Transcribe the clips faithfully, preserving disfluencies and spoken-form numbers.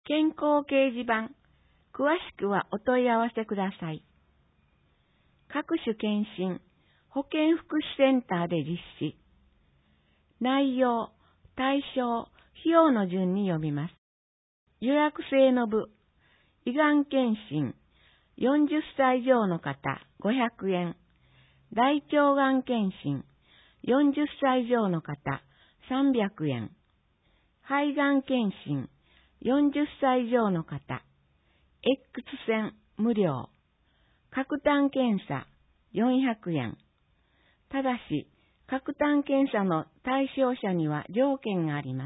健康掲示板、詳しくはお問い合わせください。各種検診、保健福祉センターで実施。内容、対象、費用の順に読みます。予約制の部、胃がん検診、よんじゅっさい以上の方、ごひゃくえん。大腸がん検診、よんじゅっさい以上の方、さんびゃくえん。肺がん検診、よんじゅっさい以上の方、X 線無料。角炭検査、よんひゃくえん。ただし、角炭検査の対象者には条件があります。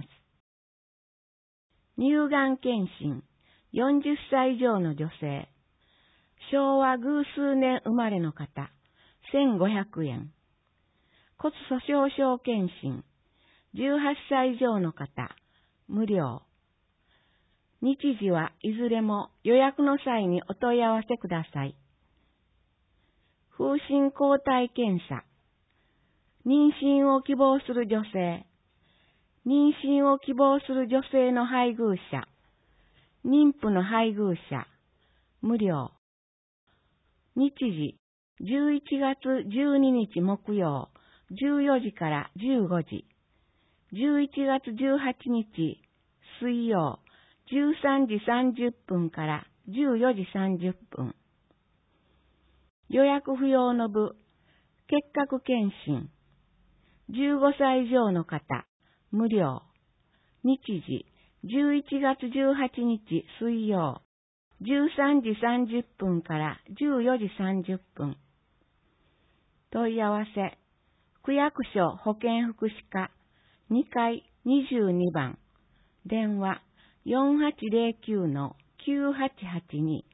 乳がん検診、よんじゅっさい以上の女性。昭和偶数年生まれの方、せんごひゃくえん。骨粗しょう症検診、じゅうはっさい以上の方、無料。日時はいずれも予約の際にお問い合わせください。風疹抗体検査、妊娠を希望する女性、妊娠を希望する女性の配偶者、妊婦の配偶者、無料。日時、じゅういちがつじゅうににち木曜、じゅうよじからじゅうごじ、じゅういちがつじゅうはちにち水曜、じゅうさんじさんじゅっぷんからじゅうよじさんじゅっぷん。予約不要の部、結核検診、じゅうごさい以上の方、無料。日時、じゅういちがつじゅうはちにち水曜、じゅうさんじさんじゅっぷんからじゅうよじさんじゅっぷん。問い合わせ、区役所保健福祉課にかいにじゅうにばん、電話 よんはちゼロきゅうのきゅうはちはちに。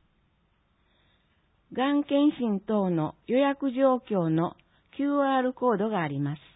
がん検診等の予約状況の キューアール コードがあります。